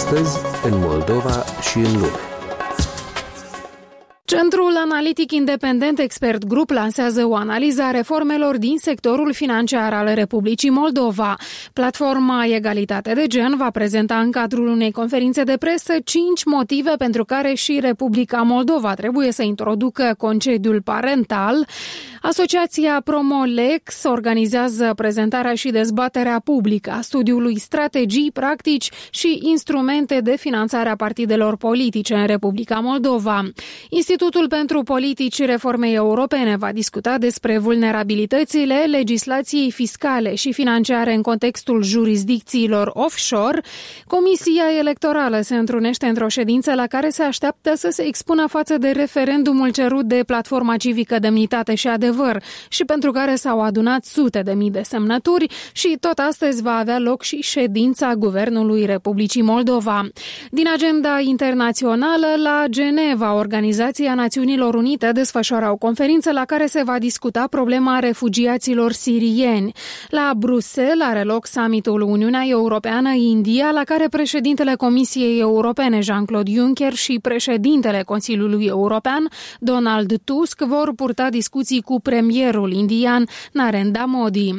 Astăzi, în Moldova și în lume. Centrul Analitic Independent Expert Group lansează o analiză a reformelor din sectorul financiar al Republicii Moldova. Platforma Egalitate de Gen va prezenta în cadrul unei conferințe de presă 5 motive pentru care și Republica Moldova trebuie să introducă concediul parental. Asociația Promolex organizează prezentarea și dezbaterea publică a studiului Strategii, practici și instrumente de finanțare a partidelor politice în Republica Moldova. Institutul pentru Politici Reformei Europene va discuta despre vulnerabilitățile legislației fiscale și financiare în contextul jurisdicțiilor offshore. Comisia Electorală se întrunește într-o ședință la care se așteaptă să se expună față de referendumul cerut de Platforma Civică Demnitate și Adevăr și pentru care s-au adunat sute de mii de semnături și tot astăzi va avea loc și ședința Guvernului Republicii Moldova. Din agenda internațională, la Geneva, Organizația Națiunilor Unite desfășoară o conferință la care se va discuta problema refugiaților sirieni. La Bruxelles are loc summitul Uniunea Europeană-India, la care președintele Comisiei Europene Jean-Claude Juncker și președintele Consiliului European Donald Tusk vor purta discuții cu premierul indian Narendra Modi.